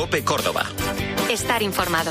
COPE Córdoba. Estar informado.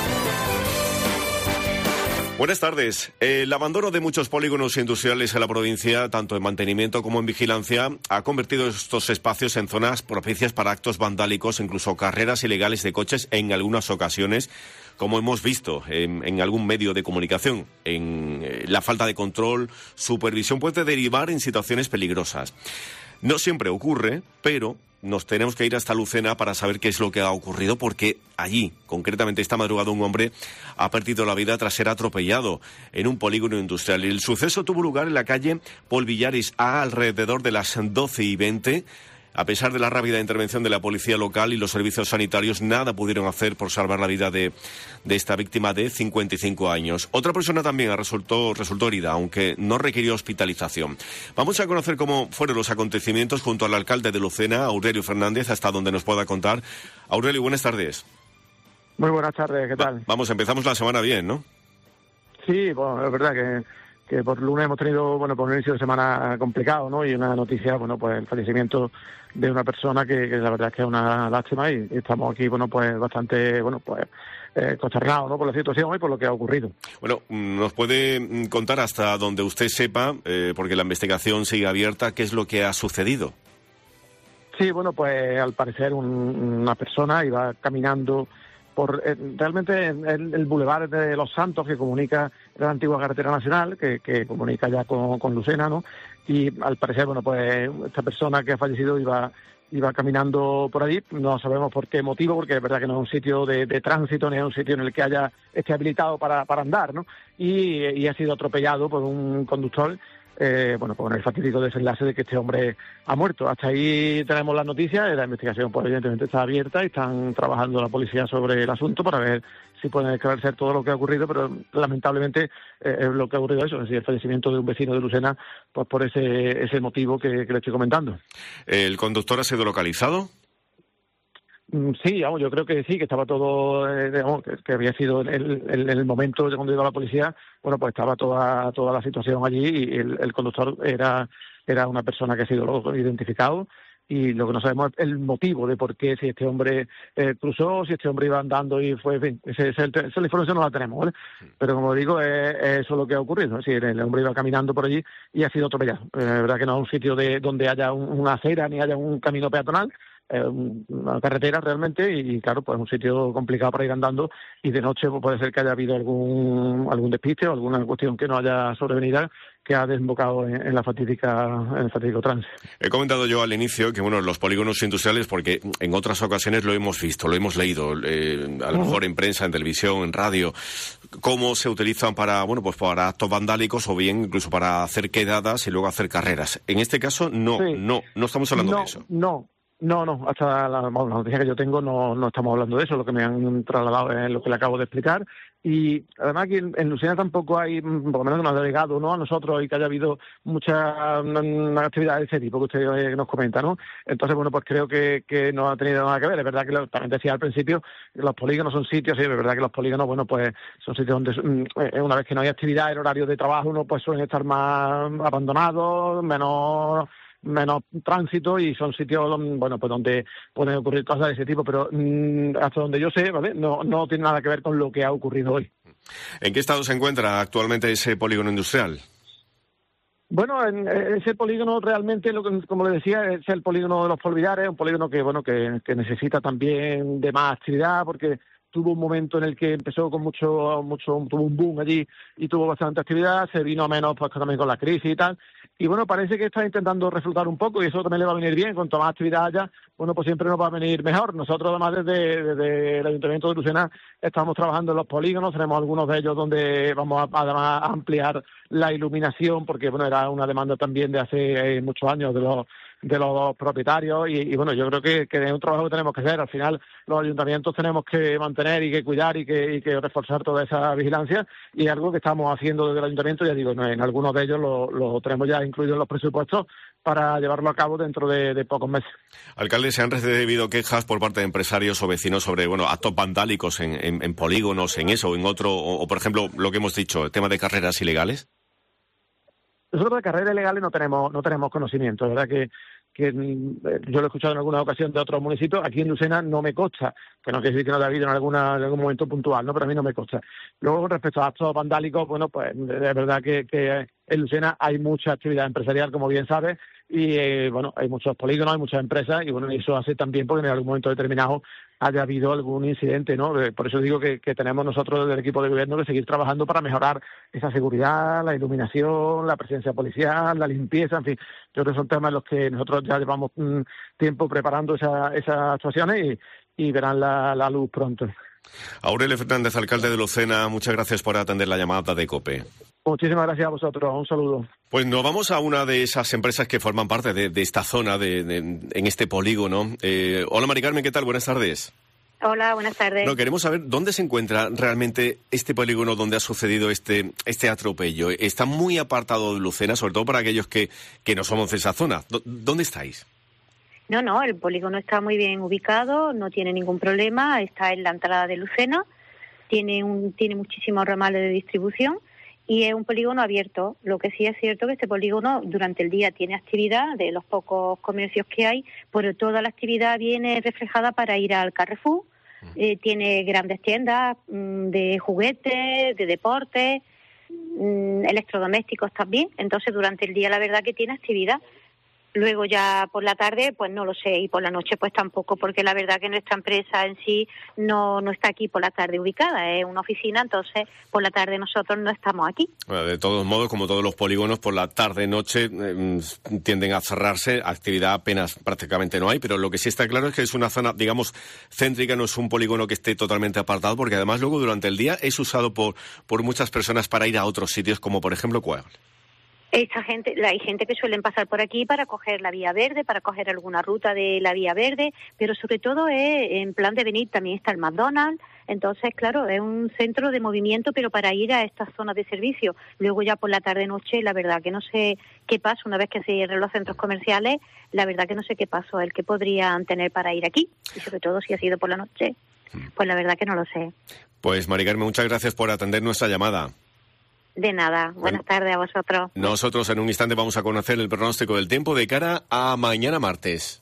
Buenas tardes. El abandono de muchos polígonos industriales en la provincia, tanto en mantenimiento como en vigilancia, ha convertido estos espacios en zonas propicias para actos vandálicos, incluso carreras ilegales de coches en algunas ocasiones, como hemos visto en algún medio de comunicación. La falta de control, supervisión puede derivar en situaciones peligrosas. No siempre ocurre, pero nos tenemos que ir hasta Lucena para saber qué es lo que ha ocurrido, porque allí, concretamente esta madrugada, un hombre ha perdido la vida tras ser atropellado en un polígono industrial. El suceso tuvo lugar en la calle Pol Villaris A, alrededor de las 12:20. A pesar de la rápida intervención de la policía local y los servicios sanitarios, nada pudieron hacer por salvar la vida de esta víctima de 55 años. Otra persona también resultó herida, aunque no requirió hospitalización. Vamos a conocer cómo fueron los acontecimientos junto al alcalde de Lucena, Aurelio Fernández, hasta donde nos pueda contar. Aurelio, buenas tardes. Muy buenas tardes, ¿qué tal? Vamos, empezamos la semana bien, ¿no? Sí, bueno, es verdad que por lunes hemos tenido, bueno, por un inicio de semana complicado, ¿no? Y una noticia, bueno, pues el fallecimiento de una persona que la verdad es que es una lástima y estamos aquí, bueno, pues bastante, bueno, pues consternados, ¿no? Por la situación y por lo que ha ocurrido. Bueno, ¿nos puede contar hasta donde usted sepa, porque la investigación sigue abierta, qué es lo que ha sucedido? Sí, bueno, pues al parecer una persona iba caminando por realmente el Boulevard de Los Santos, que comunica la antigua carretera nacional, que comunica ya con Lucena, ¿no? Y al parecer, bueno, pues esta persona que ha fallecido iba caminando por allí. No sabemos por qué motivo, porque es verdad que no es un sitio de tránsito, ni es un sitio en el que esté habilitado para andar, ¿no? Y ha sido atropellado por un conductor. Bueno, con el fatídico desenlace de que este hombre ha muerto. Hasta ahí tenemos las noticias. La investigación, pues evidentemente está abierta y están trabajando la policía sobre el asunto para ver si pueden esclarecer todo lo que ha ocurrido, pero lamentablemente es lo que ha ocurrido eso, es decir, el fallecimiento de un vecino de Lucena, pues por ese motivo que le estoy comentando. ¿El conductor ha sido localizado? Sí, vamos, yo creo que sí, que estaba todo, digamos, que había sido el momento de cuando iba la policía, bueno, pues estaba toda la situación allí y el conductor era una persona que ha sido identificado, y lo que no sabemos es el motivo de por qué, si este hombre cruzó, si este hombre iba andando y fue, en fin, esa información no la tenemos, ¿vale? Pero como digo, es eso lo que ha ocurrido, es decir, el hombre iba caminando por allí y ha sido atropellado. Es verdad que no es un sitio donde haya una acera ni haya un camino peatonal, una carretera realmente, y claro, pues un sitio complicado para ir andando, y de noche pues puede ser que haya habido algún despiste o alguna cuestión que no haya sobrevenido que ha desembocado en el fatídico trance. He comentado yo al inicio que, bueno, los polígonos industriales, porque en otras ocasiones lo hemos visto, lo hemos leído, a lo mejor en prensa, en televisión, en radio, cómo se utilizan para, bueno, pues para actos vandálicos o bien incluso para hacer quedadas y luego hacer carreras. En este caso no estamos hablando de eso. No, hasta la noticia que yo tengo no estamos hablando de eso. Lo que me han trasladado es lo que le acabo de explicar. Y además aquí en Lucena tampoco hay, por lo menos nos ha delegado, ¿no?, a nosotros, y que haya habido mucha actividad de ese tipo que usted nos comenta, ¿no? Entonces, bueno, pues creo que no ha tenido nada que ver. Es verdad que también decía al principio, los polígonos son sitios, sí, es verdad que los polígonos, bueno, pues son sitios donde una vez que no hay actividad en horario de trabajo, uno pues suelen estar más abandonados, menos tránsito, y son sitios, bueno, pues donde pueden ocurrir cosas de ese tipo, pero hasta donde yo sé, ¿vale?, no tiene nada que ver con lo que ha ocurrido hoy. ¿En qué estado se encuentra actualmente ese polígono industrial? Bueno, en ese polígono realmente, como le decía, es el polígono de los Pol Villaris, un polígono que, bueno, que necesita también de más actividad, porque tuvo un momento en el que empezó con mucho, tuvo un boom allí y tuvo bastante actividad, se vino a menos pues también con la crisis y tal, y bueno, parece que está intentando reflotar un poco, y eso también le va a venir bien. Cuanto más actividad haya, bueno, pues siempre nos va a venir mejor. Nosotros además desde el Ayuntamiento de Lucena estamos trabajando en los polígonos, tenemos algunos de ellos donde vamos además a ampliar la iluminación, porque bueno, era una demanda también de hace muchos años de los propietarios, y bueno, yo creo que es un trabajo que tenemos que hacer. Al final los ayuntamientos tenemos que mantener y que cuidar y que reforzar toda esa vigilancia, y es algo que estamos haciendo desde el ayuntamiento. Ya digo, en algunos de ellos lo tenemos ya incluido en los presupuestos para llevarlo a cabo dentro de pocos meses. Alcalde, ¿se han recibido quejas por parte de empresarios o vecinos sobre, bueno, actos vandálicos en polígonos, en eso o en otro, o por ejemplo lo que hemos dicho, el tema de carreras ilegales? Nosotros de carreras ilegales no tenemos conocimiento. Es verdad yo lo he escuchado en alguna ocasión de otros municipios, aquí en Lucena no me consta, que no quiere decir que no haya habido en algún momento puntual, ¿no? Pero a mí no me consta. Luego, respecto a actos vandálicos, bueno, pues es verdad que en Lucena hay mucha actividad empresarial, como bien sabes, y bueno, hay muchos polígonos, hay muchas empresas, y bueno, eso hace también porque en algún momento determinado haya habido algún incidente, ¿no? Por eso digo que tenemos nosotros desde el equipo de gobierno que seguir trabajando para mejorar esa seguridad, la iluminación, la presencia policial, la limpieza, en fin, yo creo que son temas en los que nosotros ya llevamos tiempo preparando esas actuaciones y verán la luz pronto. Aurelio Fernández, alcalde de Lucena, muchas gracias por atender la llamada de COPE. Muchísimas gracias a vosotros, un saludo. Pues nos vamos a una de esas empresas que forman parte de esta zona, en este polígono. Hola Mari Carmen, ¿qué tal? Buenas tardes. Hola, buenas tardes. No, queremos saber dónde se encuentra realmente este polígono donde ha sucedido este atropello. Está muy apartado de Lucena, sobre todo para aquellos que no somos de esa zona. ¿Dónde estáis? No, el polígono está muy bien ubicado, no tiene ningún problema, está en la entrada de Lucena, tiene muchísimos ramales de distribución y es un polígono abierto. Lo que sí es cierto que este polígono durante el día tiene actividad de los pocos comercios que hay, pero toda la actividad viene reflejada para ir al Carrefour. Tiene grandes tiendas de juguetes, de deportes, electrodomésticos también. Entonces durante el día la verdad que tiene actividad. Luego ya por la tarde, pues no lo sé, y por la noche pues tampoco, porque la verdad que nuestra empresa en sí no está aquí por la tarde ubicada, es una oficina, entonces por la tarde nosotros no estamos aquí. Bueno, de todos modos, como todos los polígonos, por la tarde-noche tienden a cerrarse, actividad apenas prácticamente no hay, pero lo que sí está claro es que es una zona, digamos, céntrica, no es un polígono que esté totalmente apartado, porque además luego durante el día es usado por muchas personas para ir a otros sitios, como por ejemplo ¿cuál? Hay gente que suelen pasar por aquí para coger la vía verde, para coger alguna ruta de la vía verde, pero sobre todo es en plan de venir, también está el McDonald's, entonces claro, es un centro de movimiento, pero para ir a estas zonas de servicio. Luego ya por la tarde-noche, la verdad que no sé qué paso, una vez que se cierren los centros comerciales, la verdad que no sé qué paso el que podrían tener para ir aquí, y sobre todo si ha sido por la noche, pues la verdad que no lo sé. Pues Mari Carmen, muchas gracias por atender nuestra llamada. De nada. Buenas tardes a vosotros. Nosotros en un instante vamos a conocer el pronóstico del tiempo de cara a mañana martes.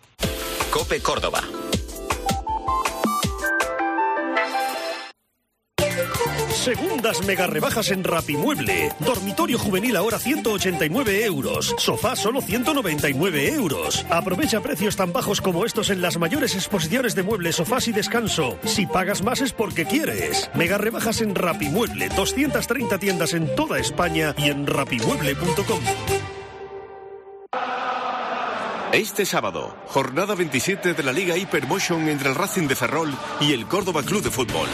COPE Córdoba. Segundas mega rebajas en Rapimueble. Dormitorio juvenil ahora 189 euros. Sofá solo 199 euros. Aprovecha precios tan bajos como estos en las mayores exposiciones de muebles, sofás y descanso. Si pagas más es porque quieres. Mega rebajas en Rapimueble. 230 tiendas en toda España y en rapimueble.com. Este sábado, jornada 27 de la Liga Hypermotion entre el Racing de Ferrol y el Córdoba Club de Fútbol.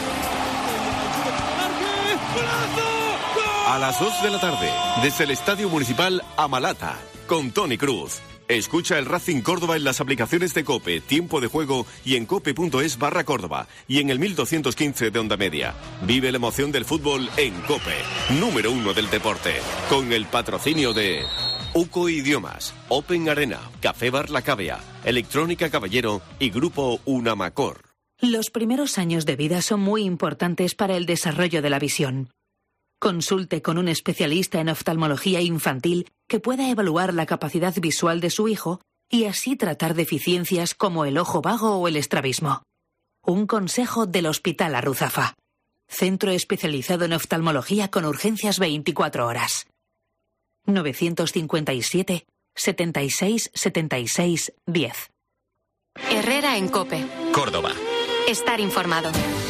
A las 2 de la tarde, desde el Estadio Municipal Amalata, con Toni Cruz. Escucha el Racing Córdoba en las aplicaciones de COPE, Tiempo de Juego y en cope.es/Córdoba y en el 1215 de Onda Media. Vive la emoción del fútbol en COPE, número 1 del deporte, con el patrocinio de UCO Idiomas, Open Arena, Café Bar La Cavea, Electrónica Caballero y Grupo Unamacor. Los primeros años de vida son muy importantes para el desarrollo de la visión. Consulte con un especialista en oftalmología infantil que pueda evaluar la capacidad visual de su hijo y así tratar deficiencias como el ojo vago o el estrabismo. Un consejo del Hospital Arruzafa. Centro especializado en oftalmología con urgencias 24 horas. 957 76 76 10. Herrera en COPE. Córdoba. Estar informado.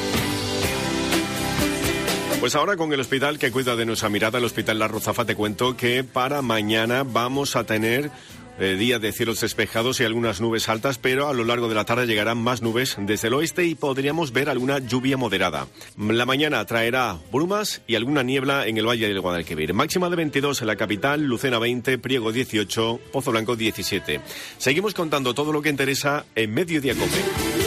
Pues ahora con el hospital que cuida de nuestra mirada, el Hospital La Ruzafa, te cuento que para mañana vamos a tener día de cielos despejados y algunas nubes altas, pero a lo largo de la tarde llegarán más nubes desde el oeste y podríamos ver alguna lluvia moderada. La mañana traerá brumas y alguna niebla en el Valle del Guadalquivir. Máxima de 22 en la capital, Lucena 20, Priego 18, Pozo Blanco 17. Seguimos contando todo lo que interesa en Mediodía COPE.